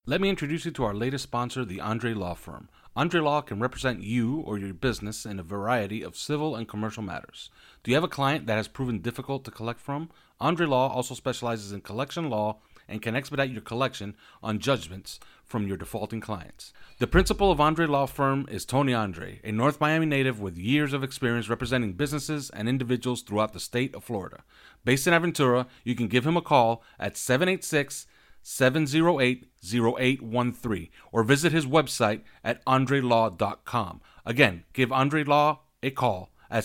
Let me introduce you to our latest sponsor, the Andre Law Firm. Andre Law can represent you or your business in a variety of civil and commercial matters. Do you have a client that has proven difficult to collect from? Andre Law also specializes in collection law and can expedite your collection on judgments from your defaulting clients. The principal of Andre Law Firm is Tony Andre, a North Miami native with years of experience representing businesses and individuals throughout the state of Florida. Based in Aventura, you can give him a call at 786-708-0813 or visit his website at andrelaw.com. Again, give Andre Law a call at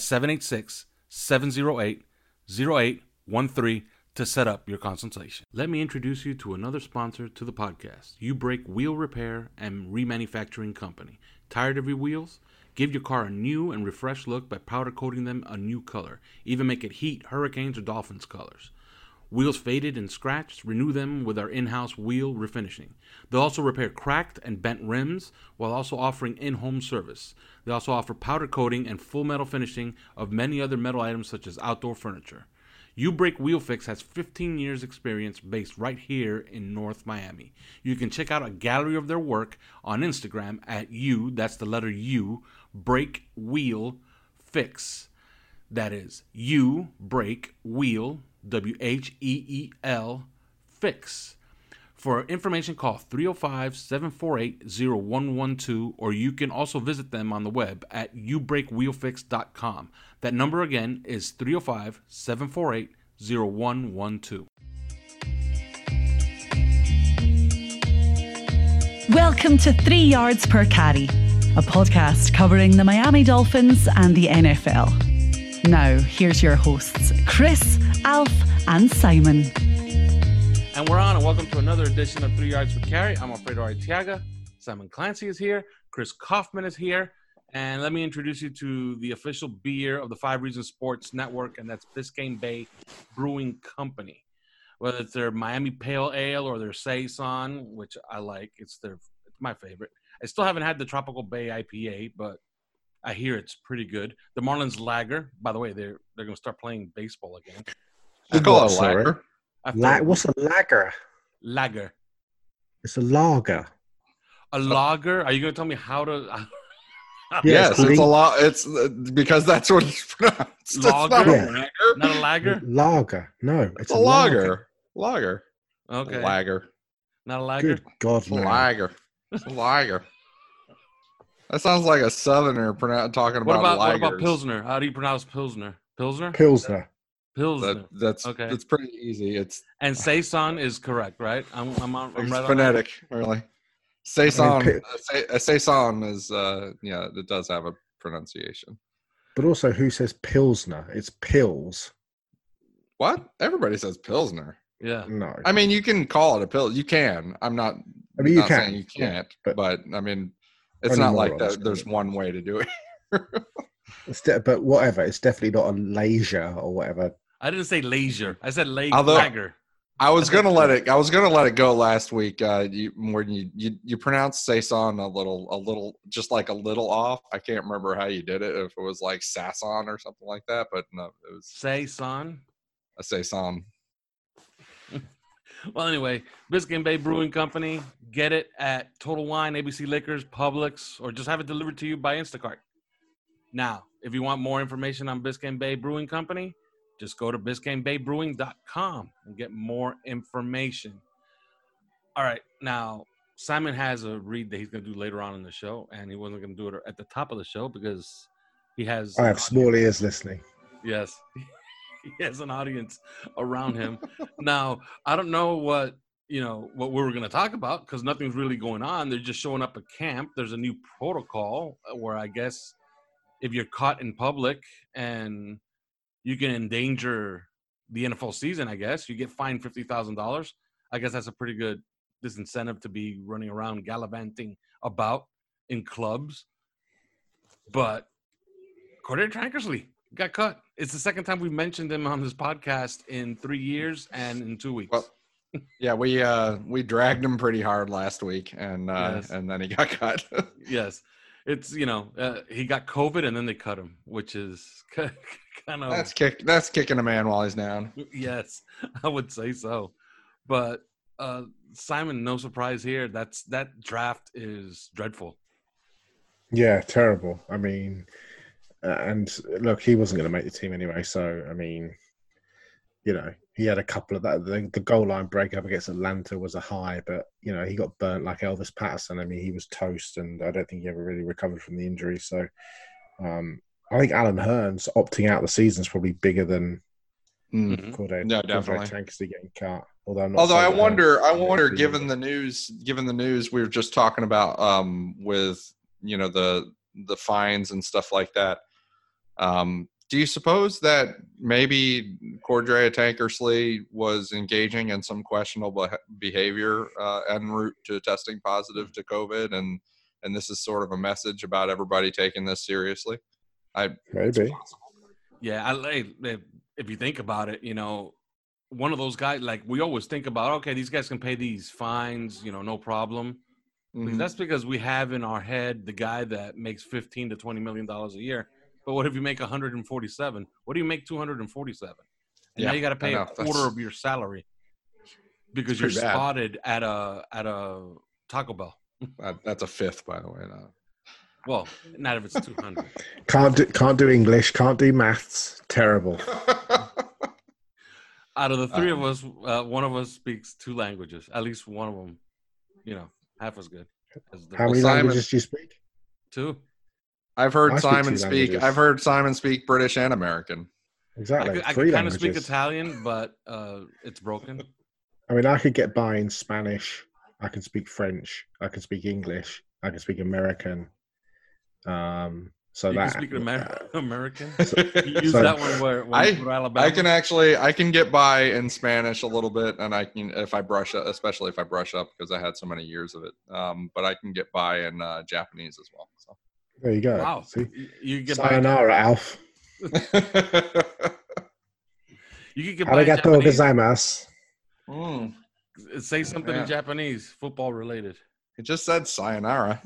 786-708-0813 to set up your consultation. Let me introduce you to another sponsor to the podcast, You Break Wheel Repair and Remanufacturing Company. Tired of your wheels? Give your car a new and refreshed look by powder coating them a new color. Even make it heat, hurricanes, or dolphins colors. Wheels faded and scratched, renew them with our in-house wheel refinishing. They'll also repair cracked and bent rims while also offering in-home service. They also offer powder coating and full metal finishing of many other metal items such as outdoor furniture. You Break Wheel Fix has 15 years experience based right here in North Miami. You can check out a gallery of their work on Instagram at that's the letter U, Break Wheel Fix. That is You Break Wheel, WHEEL, Fix. For information, call 305-748-0112, or you can also visit them on the web at youbreakwheelfix.com. That number again is 305-748-0112. Welcome to 3 Yards Per Carry, a podcast covering the Miami Dolphins and the NFL. Now, here's your hosts, Chris, Alf, and Simon. And we're on, and welcome to another edition of 3 Yards Per Carry. I'm Alfredo Arteaga. Simon Clancy is here. Chris Kaufman is here. And let me introduce you to the official beer of the Five Reasons Sports Network, and that's Biscayne Bay Brewing Company. Whether it's their Miami Pale Ale or their Saison, which I like, it's my favorite. I still haven't had the Tropical Bay IPA, but I hear it's pretty good. The Marlins Lager, by the way, they're going to start playing baseball again. Just call it a lager. What's a lager? Lager. It's a lager. A lager? Are you going to tell me how to? Yes, it's a lot. It's because that's what it's pronounced. Lager? It's not a lager. Not a lager? Lager. No, it's a lager. Lager. Okay. Lager. Not a lager? Good God, It's a man. lager. It's a lager. That sounds like a southerner talking about lagers. What about Pilsner? How do you pronounce Pilsner? Pilsner? Pilsner. Pilsner. That's okay. That's pretty easy. And Saison is correct, right? I'm It's right phonetic, really. Saison. I mean, Saison is it does have a pronunciation. But also, who says Pilsner? It's pills. What? Everybody says Pilsner. Yeah. No. I mean, you can call it a pill. You can. I'm not. I mean, you not can. saying you can't, Yeah, but I mean, it's only not like morons that. There's can. one way to do it. But whatever. It's definitely not a leisure or whatever. I didn't say leisure. I said Although- lager. I was gonna let it. I was gonna let it go last week. You pronounced Saison a little, just like a little off. I can't remember how you did it. If it was like Sasson or something like that, but no, it was Saison. a Saison. Well, anyway, Biscayne Bay Brewing Company. Get it at Total Wine, ABC Liquors, Publix, or just have it delivered to you by Instacart. Now, if you want more information on Biscayne Bay Brewing Company, just go to BiscayneBayBrewing.com and get more information. All right, now Simon has a read that he's going to do later on in the show, and he wasn't going to do it at the top of the show because he has. I have small ears listening. Yes, he has an audience around him. Now, I don't know what we were going to talk about because nothing's really going on. They're just showing up at camp. There's a new protocol where I guess if you're caught in public and you can endanger the NFL season, I guess. You get fined $50,000. I guess that's a pretty good disincentive to be running around gallivanting about in clubs. But Cordero Trankersley got cut. It's the second time we've mentioned him on this podcast in 3 years and in 2 weeks. Well, yeah, we dragged him pretty hard last week, and Yes. and then he got cut. Yes. It's, he got COVID and then they cut him, which is kind of. That's kicking a man while he's down. Yes, I would say so. But Simon, no surprise here. That draft is dreadful. Yeah, terrible. I mean, and look, he wasn't going to make the team anyway. So, I mean, he had a couple of that. The goal line breakup against Atlanta was a high, but, he got burnt like Elvis Patterson. I mean, he was toast, and I don't think he ever really recovered from the injury. So, I think Alan Hearns opting out of the season is probably bigger than Cordell. No, definitely. Tankersley getting cut. Although I wonder, given the news we were just talking about, with the fines and stuff like that. Do you suppose that maybe Cordrea Tankersley was engaging in some questionable behavior en route to testing positive to COVID, and this is sort of a message about everybody taking this seriously? Maybe. Yeah, if you think about it, one of those guys, like we always think about, okay, these guys can pay these fines, no problem. Mm-hmm. That's because we have in our head the guy that makes $15 to $20 million a year. But what if you make 147? What do you make 247? And now you got to pay a quarter of your salary because you're spotted at a Taco Bell. That's a fifth, by the way. No. Well, not if it's 200. Can't do English. Can't do maths. Terrible. Out of the three of us, one of us speaks two languages. At least one of them, half as good. How many languages do you speak? Two. I've heard Simon speak. I've heard Simon speak British and American. Exactly. I can kind of speak Italian, but it's broken. I mean, I could get by in Spanish. I can speak French. I can speak English. I can speak American. So you that can speak American. You use that one where Alabama. I can get by in Spanish a little bit, and I can if I brush up, especially if I brush up because I had so many years of it. But I can get by in Japanese as well. So. There you go. Wow. See? You get Sayonara, Alf. You can get by in Arigato Japanese. gozaimasu. Say something in Japanese, football related. It just said sayonara.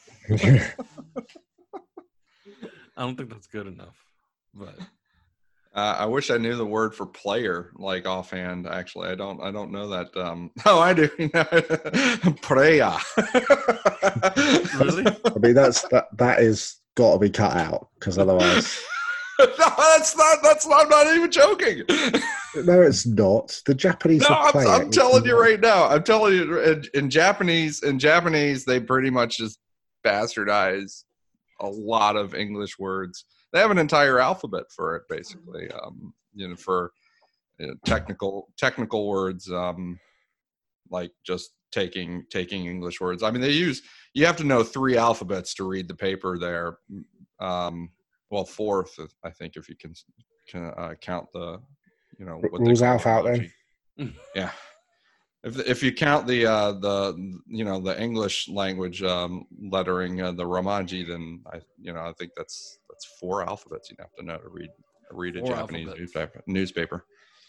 I don't think that's good enough, but I wish I knew the word for player, like offhand. Actually, I don't know that. I do. Prayer. Really? I mean, that is got to be cut out because otherwise. No, that's not. I'm not even joking. No, it's not. The Japanese. No, I'm telling you right now. I'm telling you, in Japanese, they pretty much just bastardize a lot of English words. They have an entire alphabet for it, basically. For technical words, like just taking English words. I mean, you have to know 3 alphabets to read the paper there. Well, 4th, I think, if you can count the, what rules out there. Yeah. If you count the English language lettering, the Romaji, then I think that's 4 alphabets you'd have to know to read a Japanese newspaper.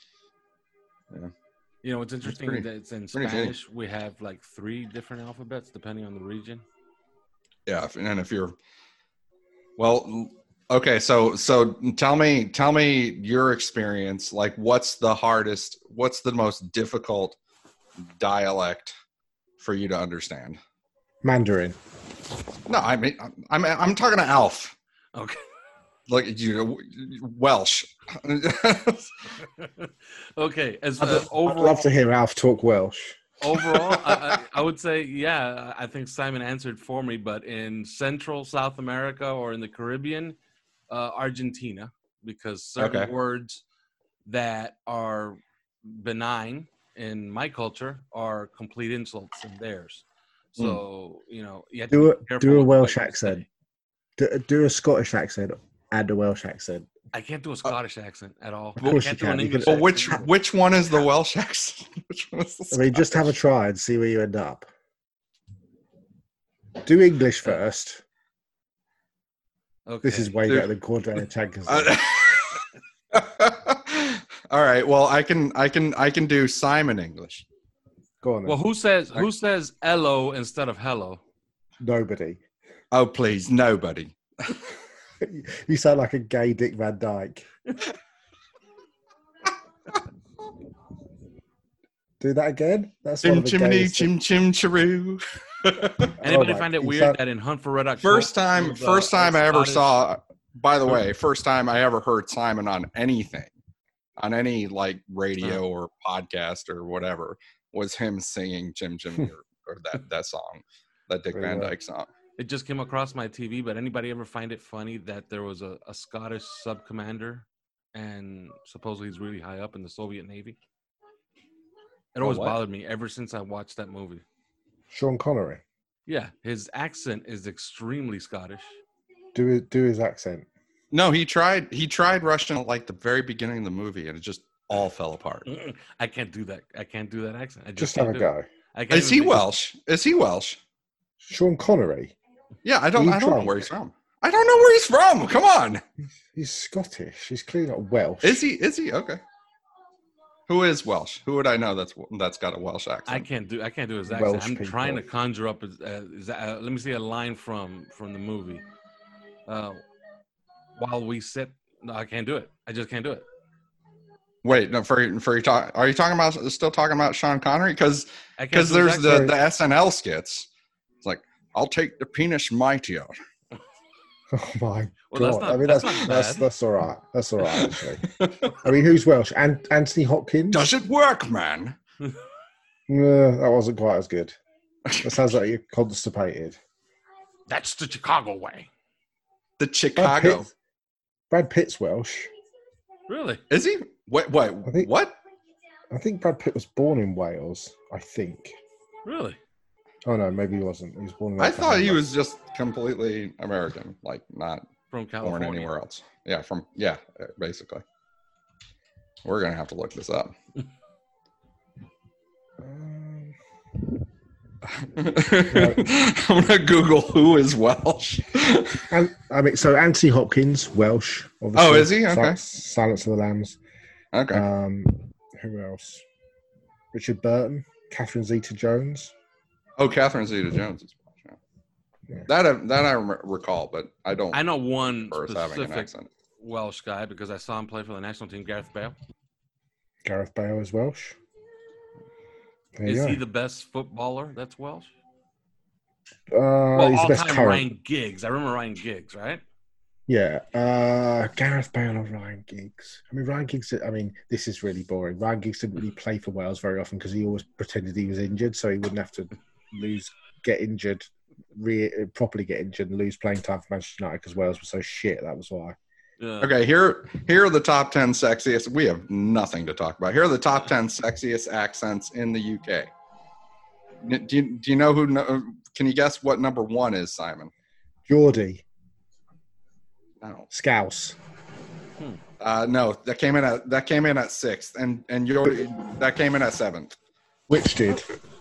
Yeah. It's interesting that it's in Spanish. We have like 3 different alphabets depending on the region. Yeah, and if you're okay, so tell me your experience. Like, what's the most difficult dialect for you to understand? Mandarin. No, I mean I'm talking to Alf. Okay. Like Welsh. Okay. I'd love to hear Alf talk Welsh. Overall, I would say, yeah, I think Simon answered for me, but in Central South America or in the Caribbean, Argentina, because certain words that are benign in my culture are complete insults in theirs. So, you have to do a Welsh accent. Do a Scottish accent and a Welsh accent. I can't do a Scottish accent at all. Of course I can't you do can. an English accent. Which one is the Welsh accent? Which one is the Scottish? I mean, just have a try and see where you end up. Do English first. Okay. This is way better than Cordrea Tankers. All right. Well, I can do Simon English. Go on then. Well, who says hello instead of hello? Nobody. Oh, please, nobody. You sound like a gay Dick Van Dyke. Do that again. That's one Chim of the chimney, gayest chim chim chiroo. Anybody my- find it is weird that- that in Hunt for Red October? First time I ever Scottish- saw. By the way, first time I ever heard Simon on anything, on any like radio or podcast or whatever, was him singing Chim Chim or that song, that Dick Van Dyke song. It just came across my TV, but anybody ever find it funny that there was a Scottish sub commander and supposedly he's really high up in the Soviet Navy? It always what? bothered me ever since I watched that movie. Sean Connery. Yeah, his accent is extremely Scottish. Do his accent. No, he tried Russian at like the very beginning of the movie, and it just all fell apart. I can't do that. I can't do that accent. I Just can't have a do it. go. I can't Is even he think- Welsh? Is he Welsh? Sean Connery. Yeah, I don't He know drunk? where he's from. I don't know where he's from. Come on. He's Scottish. He's clearly not Welsh. Is he? Okay. Who is Welsh? Who would I know that's got a Welsh accent? I can't do his accent. Welsh I'm people. trying to conjure up. Let me see a line from the movie. While we sit, no, I can't do it. I just can't do it. Wait, no. For you talk, are you still talking about Sean Connery? Because I can't do his there's accent. the SNL skits. It's like, I'll take the penis mighty out. Oh my Well, that's god! not- I mean, that's that's not that's, bad. that's all right. That's all right. Actually, I mean, who's Welsh? Anthony Hopkins. Does it work, man? That wasn't quite as good. That sounds like you're constipated. That's the Chicago way. The Brad, Chicago. Pitt, Brad Pitt's Welsh. Really? Is he? Wait, I think- what? I think Brad Pitt was born in Wales. I think. Really? Oh no, maybe he wasn't. He was born in I Wales. thought he was just completely American, like not From born California. anywhere else. Yeah, basically. We're gonna have to look this up. I'm gonna Google who is Welsh. And I mean, so Anthony Hopkins, Welsh. Obviously. Oh, is he? Okay. Silence of the Lambs. Okay. Who else? Richard Burton, Catherine Zeta-Jones. Oh, Catherine Zeta-Jones is Welsh. Yeah. That I recall, but I don't. I know one remember us having an specific accent. Welsh guy because I saw him play for the national team, Gareth Bale. Gareth Bale is Welsh. There you Is go. he the best footballer that's Welsh? He's the best all-time current. Ryan Giggs. I remember Ryan Giggs, right? Yeah. Gareth Bale or Ryan Giggs. I mean, Ryan Giggs, I mean, this is really boring. Ryan Giggs didn't really play for Wales very often because he always pretended he was injured, so he wouldn't have to get injured, properly get injured and lose playing time for Manchester United because Wales was so shit. That was why. Yeah. Okay, here are the top 10 sexiest. We have nothing to talk about. Here are the top 10 sexiest accents in the UK. Do you know who? Can you guess what number one is, Simon? Geordie. No. Scouse. No, that came in at sixth, and that came in at seventh. Which did?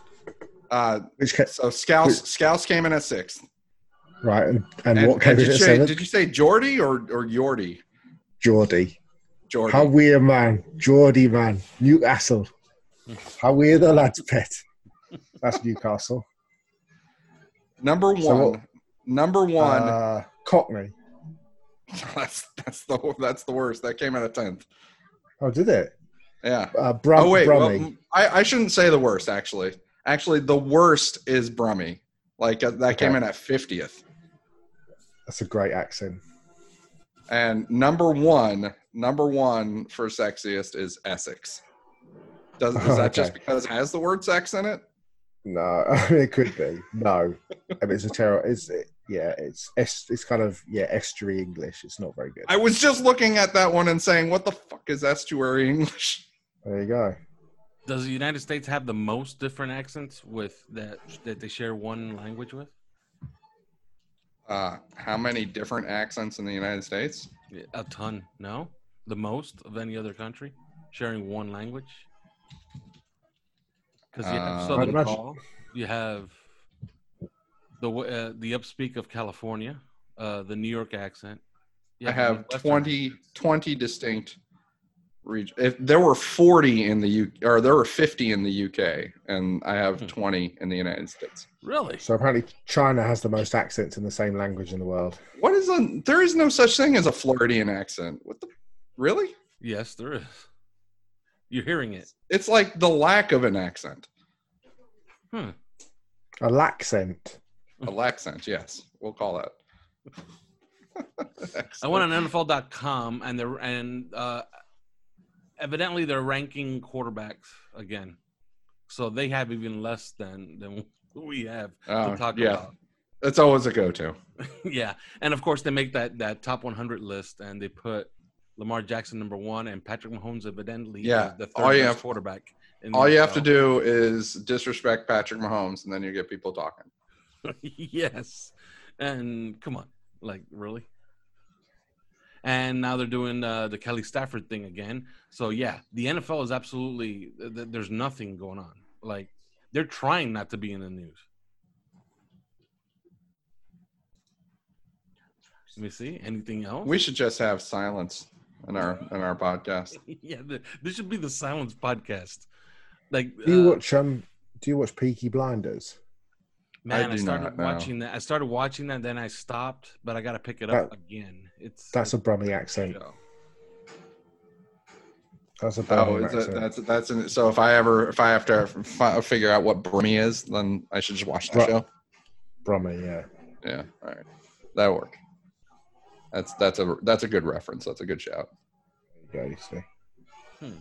So Scouse came in at sixth. Right, and what came in at seventh? Did you say Geordie or Yordi? Geordie. Geordie. How weird, man. Geordie, man. Newcastle. How weird the lads pet. That's Newcastle. Number one. Cockney. That's the worst. That came in at 10th. Oh, did it? Yeah. Brummie. Well, I shouldn't say the worst, actually. Actually, the worst is Brummie. Like, that came in at 50th. That's a great accent. And number one for sexiest is Essex. Is that just because it has the word sex in it? No, I mean, it could be. No. I mean, it's a terror. It's kind of, estuary English. It's not very good. I was just looking at that one and saying, what the fuck is estuary English? There you go. Does the United States have the most different accents with that they share one language with? How many different accents in the United States? A ton. No, the most of any other country sharing one language. Because you have Southern imagine- Call, you have the upspeak of California, the New York accent. You I have the Western 20 distinct regions. If there were 40 in the UK, or there were 50 in the UK, and I have 20 in the United States. Really? So apparently China has the most accents in the same language in the world. There is no such thing as a Floridian accent. What the? Really? Yes, there is. You're hearing it. It's like the lack of an accent. Hmm. A laccent. A laccent, yes. We'll call that. I went on NFL.com and evidently they're ranking quarterbacks again, so they have even less than we have to talk about. It's always a go-to. Yeah, and of course they make that top 100 list, and they put Lamar Jackson number 1 and Patrick Mahomes evidently is the third best quarterback. All you have to do is disrespect Patrick Mahomes, and then you get people talking. Yes, and come on, like really. And now they're doing the Kelly Stafford thing again. So yeah, the NFL is absolutely there's nothing going on. Like they're trying not to be in the news. Let me see. Anything else? We should just have silence in our podcast. Yeah, this should be the silence podcast. Like, Do you watch Peaky Blinders? Man, I started watching that. I started watching that, then I stopped, but I got to pick it up again. That's a Brummie accent. Show. That's a Brummie accent. So if I have to figure out what Brummie is, then I should just watch the show. Brummie, yeah. Yeah, all right, that'll work. That's a good reference. That's a good shout. There you go, you see.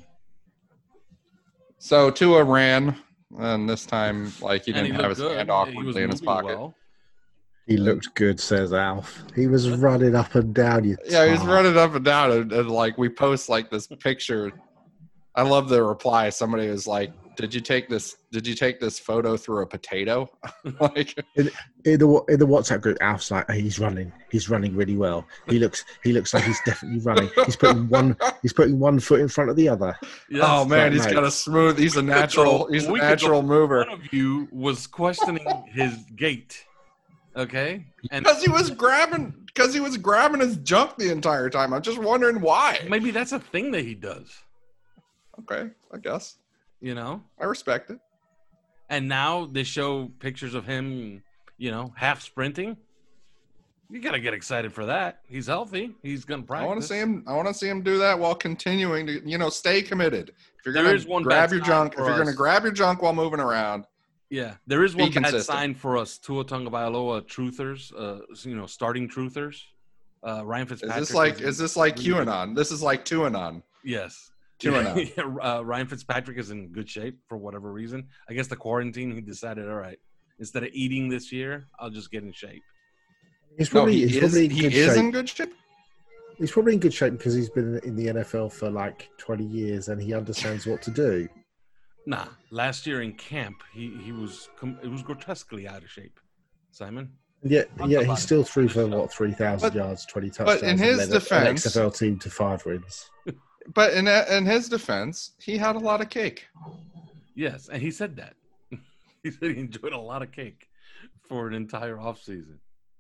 So Tua ran, and this time, like he didn't have his hand awkwardly in his pocket. Well. He looked good, says Alf. He was running up and down. He was running up and down, and like we post like this picture. I love the reply. Somebody was like, "Did you take this photo through a potato?" Like in the WhatsApp group, Alf's like, hey, he's running really well. He looks like he's definitely running. He's putting one foot in front of the other. Yes. Oh man, he's got a smooth. He's a natural mover. One of you was questioning his gait. Okay, and because he was grabbing his junk the entire time. I'm just wondering why. Maybe that's a thing that he does. Okay, I guess. You know, I respect it. And now they show pictures of him, half sprinting. You got to get excited for that. He's healthy. He's going to practice. I want to see him do that while continuing to, stay committed. If you're going to grab your junk, while moving around. Yeah, there is one bad sign for us Tua Tagovailoa truthers, starting truthers. Ryan Fitzpatrick. Is this like QAnon? This is like QAnon. Yes. QAnon. Ryan Fitzpatrick is in good shape for whatever reason. I guess the quarantine, he decided, all right, instead of eating this year, I'll just get in shape. He is in good shape. He's probably in good shape because he's been in the NFL for like 20 years and he understands what to do. Nah, last year in camp, it was grotesquely out of shape. Simon? Yeah, he still threw for 3,000 yards, 20 touchdowns. But in his defense, an XFL team to 5 wins. But in his defense, he had a lot of cake. Yes, and he said that. He said he enjoyed a lot of cake for an entire offseason.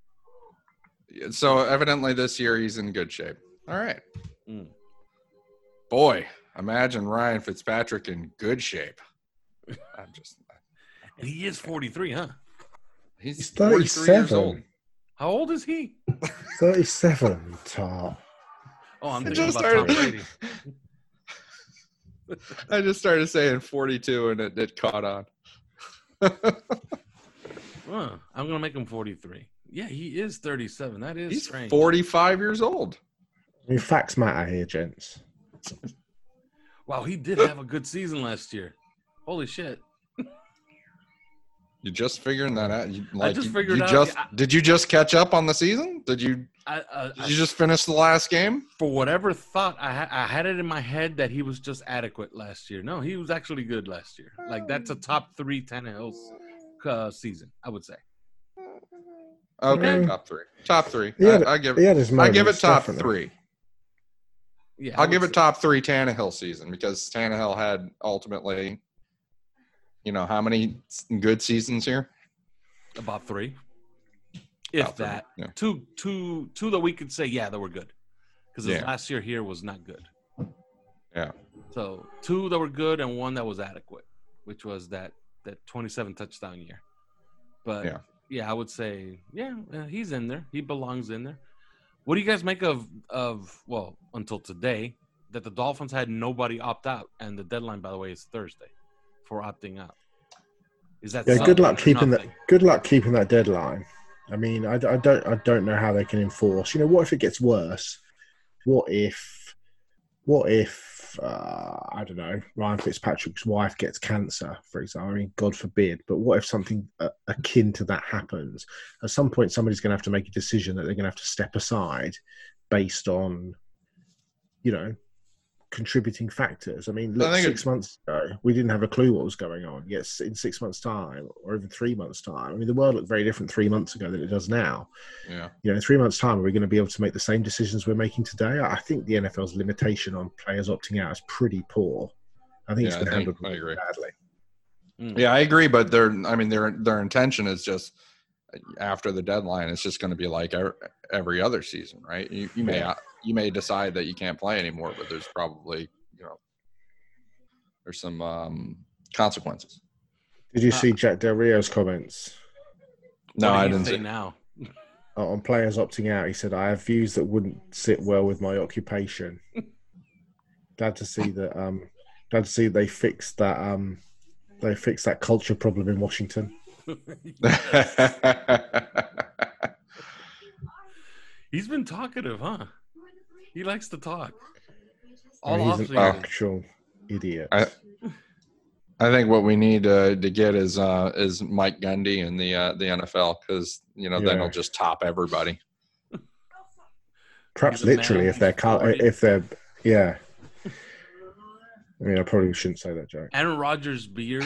So evidently this year he's in good shape. All right. Boy, imagine Ryan Fitzpatrick in good shape. And he is 43, huh? He's 37 years old. How old is he? 37, Tar. Oh, I'm thinking about Tom Brady. I just started saying 42 and it caught on. I'm going to make him 43. Yeah, he is 37. That is strange. 45 years old. I mean, facts matter here, gents. Wow, he did have a good season last year. Holy shit. You just figuring that out? I just figured out. Did you just catch up on the season? Did you just finish the last game? For whatever thought, I had it in my head that he was just adequate last year. No, he was actually good last year. Like, that's a top 3 Tannehill's season, I would say. Okay, top three. I give it top 3. Yeah, I'll give it top 3 Tannehill season because Tannehill had ultimately, how many good seasons here? About 3. If about that. 3, yeah. Two that we could say, yeah, that were good. Because his last year here was not good. Yeah. So 2 that were good and 1 that was adequate, which was that 27 touchdown year. But yeah, I would say, he's in there. He belongs in there. What do you guys make of until today, that the Dolphins had nobody opt out, and the deadline, by the way, is Thursday for opting out. Is that good luck keeping nothing? that? Good luck keeping that deadline. I mean, I don't know how they can enforce. What if it gets worse? What if I don't know, Ryan Fitzpatrick's wife gets cancer, for example? I mean, God forbid. But what if something akin to that happens? At some point, somebody's going to have to make a decision that they're going to have to step aside based on, contributing factors. I mean, look, 6 months ago, we didn't have a clue what was going on. Yes, in 6 months' time, or even 3 months' time, I mean, the world looked very different 3 months ago than it does now. Yeah. In 3 months' time, are we going to be able to make the same decisions we're making today? I think the NFL's limitation on players opting out is pretty poor. I think it's been handled really badly. Yeah, I agree, but their intention is just after the deadline, it's just going to be like every other season, right? You may decide that you can't play anymore, but there's probably there's some consequences. Did you see Jack Del Rio's comments? No, I didn't say see. Now on players opting out, he said, "I have views that wouldn't sit well with my occupation." Glad to see that. Glad to see they fixed that. They fixed that culture problem in Washington. He's been talkative, huh? He likes to talk. He's an actual idiot. I think what we need to get is Mike Gundy in the NFL, because then he'll just top everybody. Perhaps literally, if they're yeah. I mean, I probably shouldn't say that joke. Aaron Rodgers' beard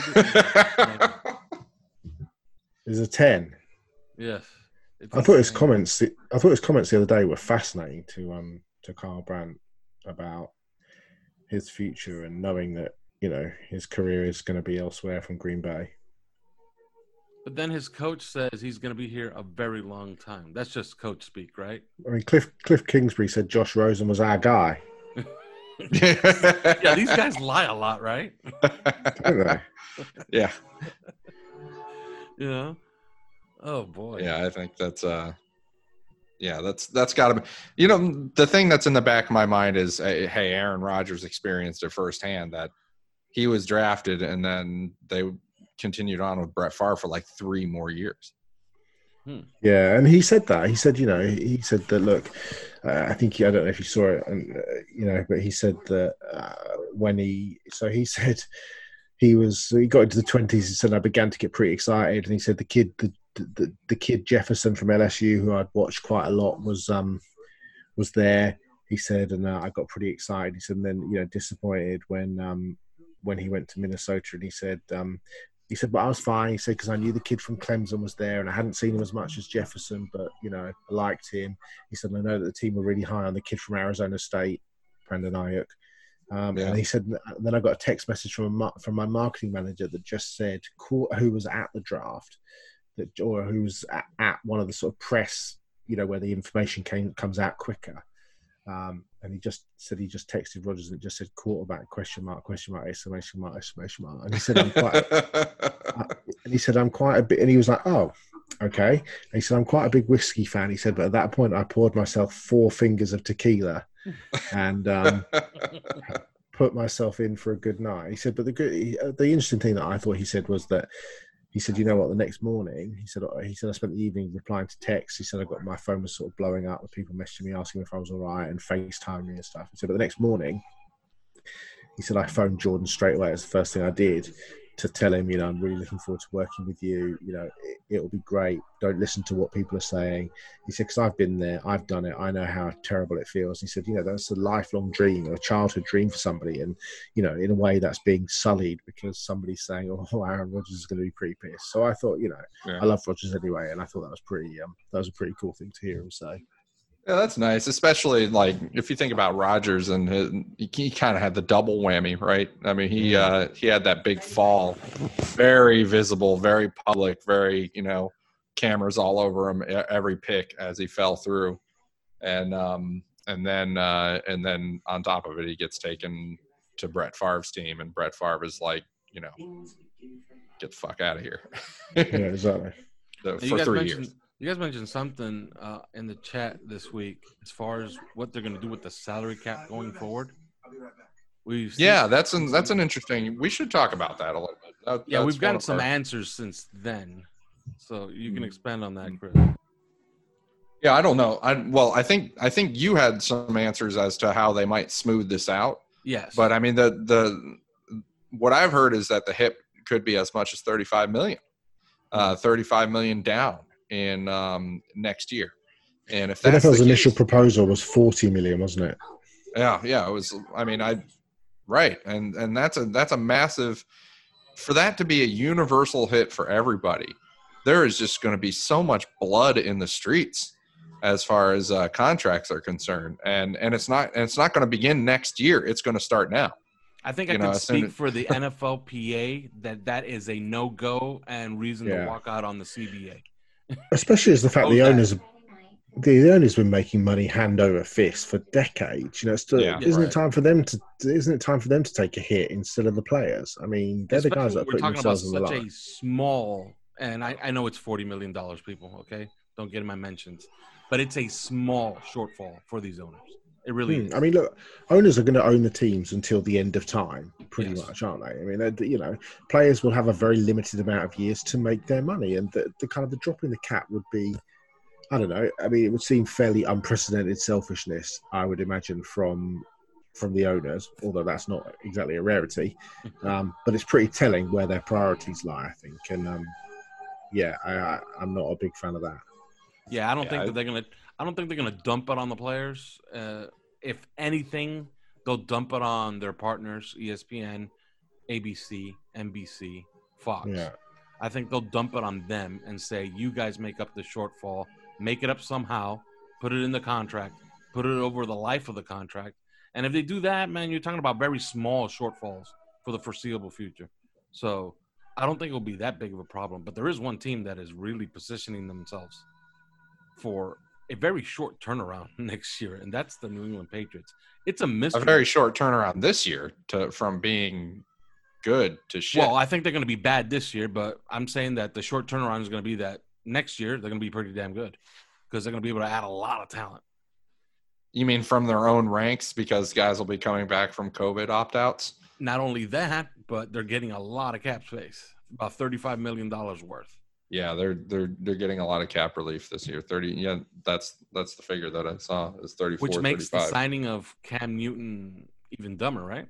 is a 10. Yes. I thought his comments the other day were fascinating to Carl Brandt about his future and knowing that his career is going to be elsewhere from Green Bay. But then his coach says he's going to be here a very long time. That's just coach speak, right? I mean, Cliff Kingsbury said Josh Rosen was our guy. Yeah, these guys lie a lot, right? Don't they? Yeah. Yeah. Oh boy. Yeah, I think that's that's got to be. The thing that's in the back of my mind is, hey, Aaron Rodgers experienced it firsthand that he was drafted and then they continued on with Brett Favre for like 3 more years. Yeah, and he said that. He said, he said that. Look, I think I don't know if you saw it, and but he said that he said he got into the 20s. He said I began to get pretty excited, and he said the kid Jefferson from LSU, who I'd watched quite a lot, was there. He said, and I got pretty excited. He said, and then disappointed when he went to Minnesota, and he said, but I was fine. He said, because I knew the kid from Clemson was there, and I hadn't seen him as much as Jefferson, but I liked him. He said, I know that the team were really high on the kid from Arizona State, Brandon Ayuk. And he said, then I got a text message from my marketing manager that just said who was at the draft, or who was at one of the sort of press, where the information comes out quicker. And he just said he just texted Rodgers and it just said quarterback ? Exclamation mark. And he said I'm quite a bit, and he was like, oh, okay. And he said I'm quite a big whiskey fan. He said, but at that point I poured myself 4 fingers of tequila and put myself in for a good night. He said, but the interesting thing that I thought he said was that he said, you know what, the next morning, he said, I spent the evening replying to texts. He said, my phone was sort of blowing up with people messaging me, asking if I was all right and FaceTiming me and stuff. He said, but the next morning, he said, I phoned Jordan straight away. It was the first thing I did to tell him, I'm really looking forward to working with you. It'll be great. Don't listen to what people are saying. He said, because I've been there, I've done it. I know how terrible it feels. He said, that's a lifelong dream or a childhood dream for somebody. And, in a way that's being sullied because somebody's saying, oh, Aaron Rodgers is going to be pretty pissed. So I thought, I love Rodgers anyway. And I thought that was a pretty cool thing to hear him say. Yeah, that's nice, especially like if you think about Rodgers and he kind of had the double whammy, right? I mean, he had that big fall, very visible, very public, very cameras all over him every pick as he fell through, and then on top of it, he gets taken to Brett Favre's team, and Brett Favre is like, get the fuck out of here. Yeah, exactly. For 3 years. You guys mentioned something in the chat this week as far as what they're going to do with the salary cap going forward. That's an interesting. We should talk about that a little bit. We've gotten some answers since then, so you can expand on that, Chris. Yeah, I don't know. I think you had some answers as to how they might smooth this out. Yes, but I mean what I've heard is that the hip could be as much as $35 million, $35 million down in next year. And if that's NFL's initial proposal was $40 million, wasn't it? Yeah, it was. I mean, right, and that's a massive. For that to be a universal hit for everybody, there is just going to be so much blood in the streets as far as contracts are concerned, and it's not going to begin next year. It's going to start now. I think I can speak for the NFLPA that is a no-go and reason to walk out on the CBA. Especially as the fact the owners been making money hand over fist for decades. Isn't it time for them to take a hit instead of the players? I mean, they're the guys that are putting themselves on the line. We're talking about such a small, and I know it's $40 million, people. Okay, don't get in my mentions. But it's a small shortfall for these owners. It really is. I mean, look, owners are going to own the teams until the end of time, pretty much, aren't they? I mean, players will have a very limited amount of years to make their money, and the kind of the drop in the cap would be, I don't know. I mean, it would seem fairly unprecedented selfishness, I would imagine, from the owners, although that's not exactly a rarity. But it's pretty telling where their priorities lie, I think. And I'm not a big fan of that. Yeah, I don't think that they're gonna. I don't think they're gonna dump it on the players. If anything, they'll dump it on their partners: ESPN, ABC, NBC, Fox. Yeah. I think they'll dump it on them and say, "You guys make up the shortfall. Make it up somehow. Put it in the contract. Put it over the life of the contract." And if they do that, man, you're talking about very small shortfalls for the foreseeable future. So I don't think it'll be that big of a problem. But there is one team that is really positioning themselves for a very short turnaround next year, and that's the New England Patriots. It's a mystery. A very short turnaround this year from being good to shit. Well, I think they're going to be bad this year, but I'm saying that the short turnaround is going to be that next year they're going to be pretty damn good because they're going to be able to add a lot of talent. You mean from their own ranks because guys will be coming back from COVID opt-outs? Not only that, but they're getting a lot of cap space, about $35 million worth. Yeah, they're getting a lot of cap relief this year. 30. Yeah, that's the figure that I saw is 34. Which makes 35. the signing of Cam Newton even dumber, right?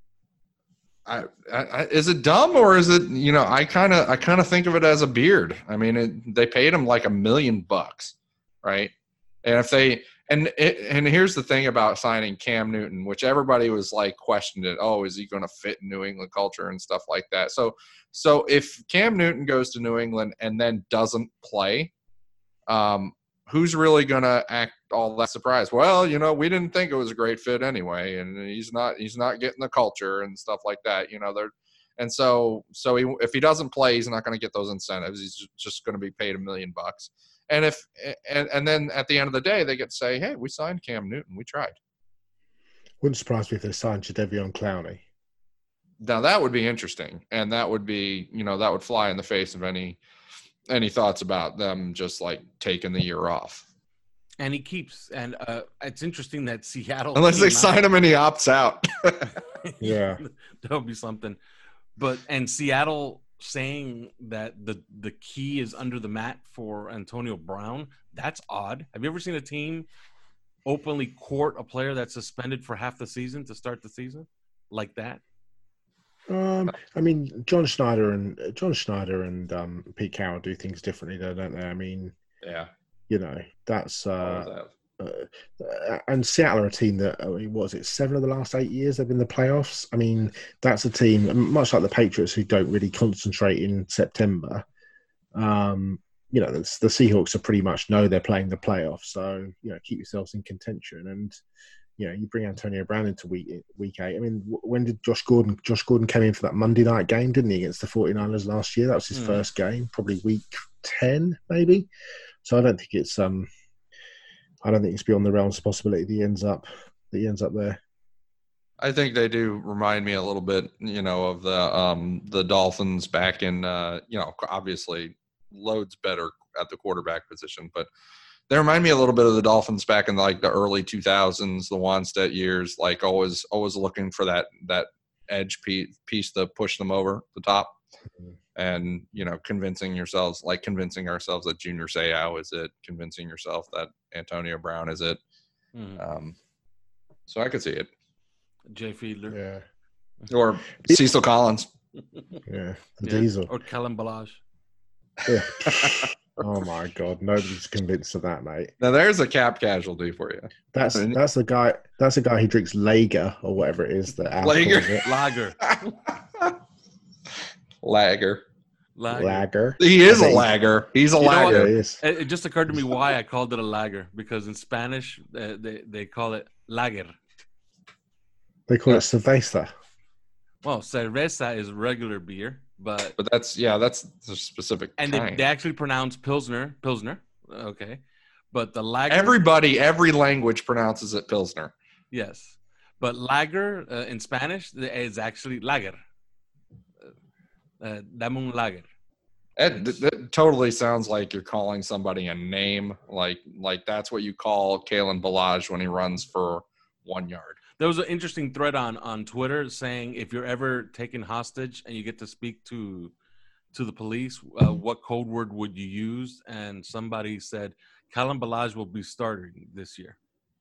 Is it dumb or is it? I kind of think of it as a beard. I mean, they paid him like $1 million, right? And if they and here's the thing about signing Cam Newton, which everybody was like questioned it. Oh, is he going to fit in New England culture and stuff like that? So if Cam Newton goes to New England and then doesn't play, who's really going to act all that surprised? Well, we didn't think it was a great fit anyway, and he's not getting the culture and stuff like that. If he doesn't play, he's not going to get those incentives. He's just going to be paid $1 million. And then at the end of the day, they get to say, hey, we signed Cam Newton. We tried. Wouldn't surprise me if they signed Jadeveon Clowney. Now that would be interesting, and that would be, that would fly in the face of any thoughts about them just like taking the year off. And he keeps, and it's interesting that Seattle, unless they sign him and he opts out. Yeah, that'll be something. And Seattle saying that the key is under the mat for Antonio Brown, that's odd. Have you ever seen a team openly court a player that's suspended for half the season to start the season like that? I mean, John Schneider and Pete Carroll do things differently, though, don't they? I mean, yeah, that's and Seattle are a team that, what is it, 7 of the last 8 years they've been in the playoffs. I mean, that's a team much like the Patriots who don't really concentrate in September. The Seahawks are pretty much know they're playing the playoffs, so keep yourselves in contention. And you bring Antonio Brown into week 8. I mean, when did Josh Gordon came in for that Monday night game, didn't he, against the 49ers last year? That was his first game, probably week 10, maybe. So I don't think it's beyond the realms of possibility that he ends up there. I think they do remind me a little bit, of the Dolphins back in, obviously loads better at the quarterback position, but They remind me a little bit of the Dolphins back in like the early 2000s, the Wannstedt years, like always looking for that edge piece to push them over the top. And, convincing ourselves that Junior Seau is it, convincing yourself that Antonio Brown is it. So I could see it. Jay Fiedler. Yeah. Or Cecil Collins. Yeah. The Diesel. Or Kellen Balazs. Yeah. Oh my God! Nobody's convinced of that, mate. Now there's a cap casualty for you. That's the guy. That's the guy who drinks Lager or whatever it is that Al Lager. calls it. Lager. He is a lager. He's a lager. Yeah, he is. It just occurred to me why I called it a lager, because in Spanish they call it lager. They call it cerveza. Well, cerveza is regular beer, but that's the specific and kind. they actually pronounce pilsner. Okay, but the lager. Every language pronounces it pilsner. Yes, but lager in Spanish is actually lager. Dame un lager. It totally sounds like you're calling somebody a name, like that's what you call Kalen Balazs when he runs for 1 yard. There was an interesting thread on Twitter saying if you're ever taken hostage and you get to speak to the police, what code word would you use? And somebody said, Kalen Balazs will be starting this year.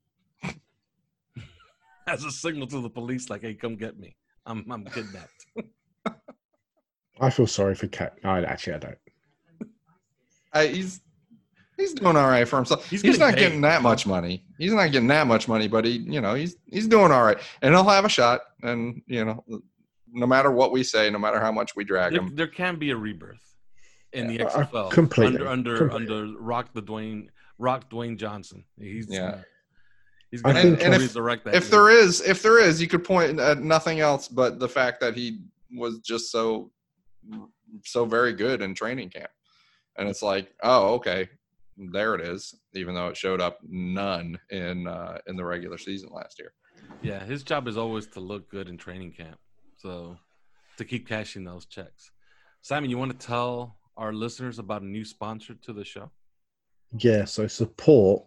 As a signal to the police, like, hey, come get me. I'm kidnapped. I feel sorry for Cat. No, actually, I don't. He's doing all right for himself. He's not getting that much money. He's not getting that much money, but he's doing all right, and he'll have a shot. And no matter what we say, no matter how much we drag him, there can be a rebirth in the XFL completely under Rock Dwayne Johnson. He's going to resurrect that. If there is, you could point at nothing else but the fact that he was just so very good in training camp, and it's like, oh, okay. There it is, even though it showed up none in the regular season last year. Yeah, his job is always to look good in training camp, so to keep cashing those checks. Simon, you want to tell our listeners about a new sponsor to the show? Yeah, so support.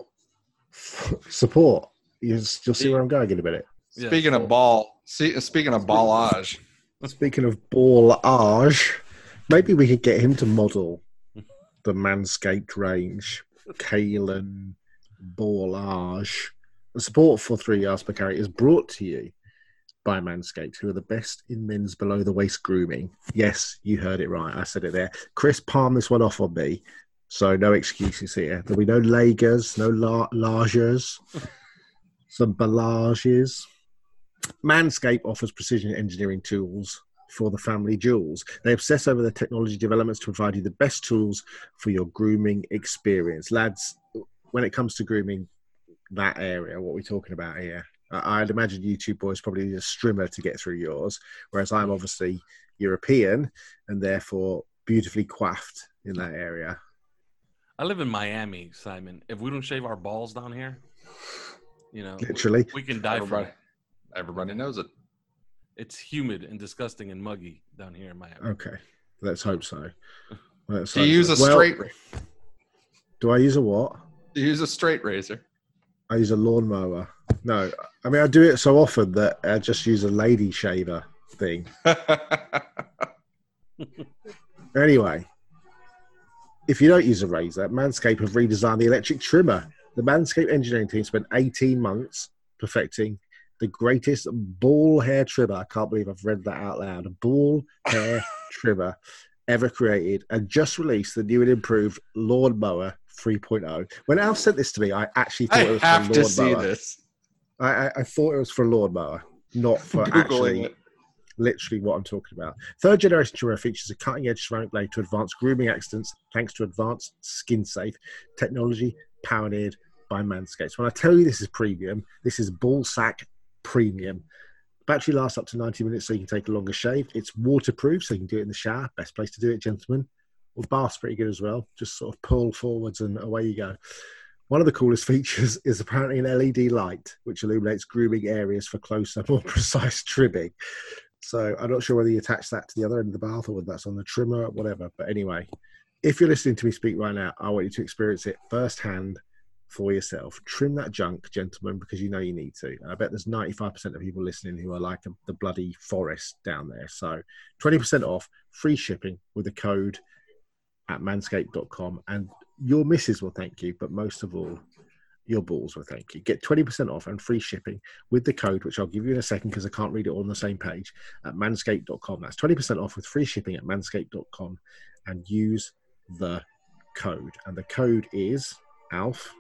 You'll see where I'm going in a minute. Speaking of ballage. Speaking of ballage, maybe we could get him to model the Manscaped range. Kalen Ballage. The support for 3 yards per carry is brought to you by Manscaped, who are the best in men's below-the-waist grooming. Yes, you heard it right. I said it there. Chris palmed this one off on me, so no excuses here. There'll be no Lagers, no Lagers, some Ballages. Manscaped offers precision engineering tools for the family jewels. They obsess over the technology developments to provide you the best tools for your grooming experience. Lads, when it comes to grooming that area, what we're talking about here, I'd imagine you two boys probably need a strimmer to get through yours, whereas I'm obviously European and therefore beautifully coiffed in that area. I live in Miami, Simon. If we don't shave our balls down here, literally, we can die from it. Everybody knows it. It's humid and disgusting and muggy down here in Miami. Okay, let's hope so. Do you use a straight? Do I use a what? Do you use a straight razor? I use a lawnmower. No, I mean I do it so often that I just use a lady shaver thing. Anyway, if you don't use a razor, Manscaped have redesigned the electric trimmer. The Manscaped engineering team spent 18 months perfecting the greatest ball hair trimmer. I can't believe I've read that out loud. A ball hair trimmer ever created, and just released the new and improved Lawnmower 3.0. When Al sent this to me, I actually thought it was for Lawnmower. I have to see this. I thought it was for a lawnmower, not for actually literally what I'm talking about. Third generation trimmer features a cutting-edge ceramic blade to advance grooming accidents thanks to advanced skin-safe technology pioneered by Manscaped. So when I tell you this is premium, this is ball sack premium. Battery lasts up to 90 minutes, so you can take a longer shave. It's waterproof, so you can do it in the shower. Best place to do it, gentlemen. Well, bath's pretty good as well. Just sort of pull forwards and away you go. One of the coolest features is apparently an LED light, which illuminates grooming areas for closer, more precise trimming. So I'm not sure whether you attach that to the other end of the bath or whether that's on the trimmer or whatever. But anyway, if you're listening to me speak right now, I want you to experience it firsthand for yourself. Trim that junk, gentlemen, because you know you need to. And I bet there's 95% of people listening who are like the bloody forest down there. So 20% off, free shipping with the code at manscaped.com. And your missus will thank you, but most of all, your balls will thank you. Get 20% off and free shipping with the code, which I'll give you in a second because I can't read it all on the same page, at manscaped.com. That's 20% off with free shipping at manscaped.com, and use the code. And the code is, Alf?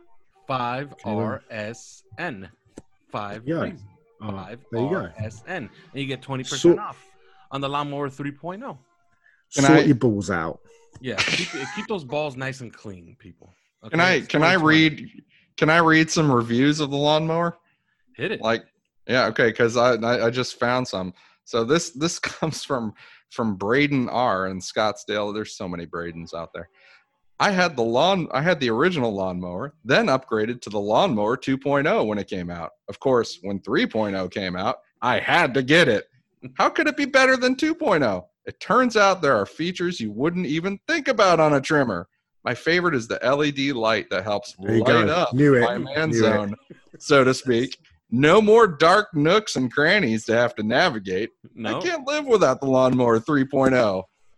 5RSN. 5 Yeah. reasons. Oh, 5 there you go. RSN. And you get 20% So- off on the Lawnmower 3.0. Sort your balls out. Yeah, keep those balls nice and clean, people. Okay? Can I It's 2020. read some reviews of the lawnmower? Hit it? Yeah, okay, because I just found some. So this comes from Braden R in Scottsdale. There's so many Bradens out there. I had the original lawnmower, then upgraded to the lawnmower 2.0 when it came out. Of course, when 3.0 came out, I had to get it. How could it be better than 2.0? It turns out there are features you wouldn't even think about on a trimmer. My favorite is the LED light that helps light up my man zone, so to speak. No more dark nooks and crannies to have to navigate. No. I can't live without the lawnmower 3.0.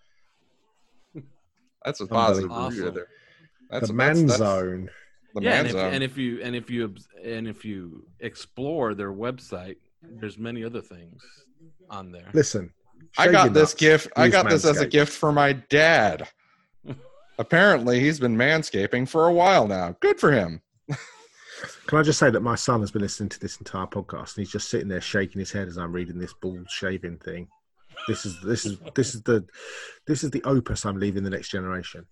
That's a positive Awesome. review there. The man zone. The Yeah, man zone. and if you explore their website, there's many other things on there. Listen, I got this gift. I Use got this as a Manscaped. gift for my dad. Apparently, he's been manscaping for a while now. Good for him. Can I just say that my son has been listening to this entire podcast and he's just sitting there shaking his head as I'm reading this bald shaving thing. This is the opus I'm leaving the next generation.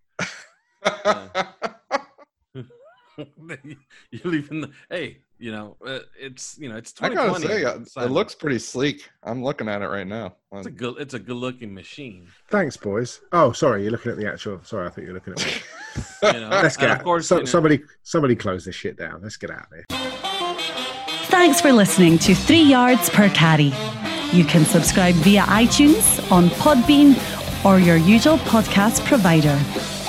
You're leaving the it's 2020. I gotta say, it Simon. looks pretty sleek. I'm looking at it right now. It's a good looking machine. Thanks, boys. Oh, sorry, you're looking at the actual. Sorry, I thought you were looking at me. Let's get and out. of course, Somebody close this shit down. Let's get out of here. Thanks for listening to 3 Yards Per Carry. You can subscribe via iTunes, on Podbean, or your usual podcast provider.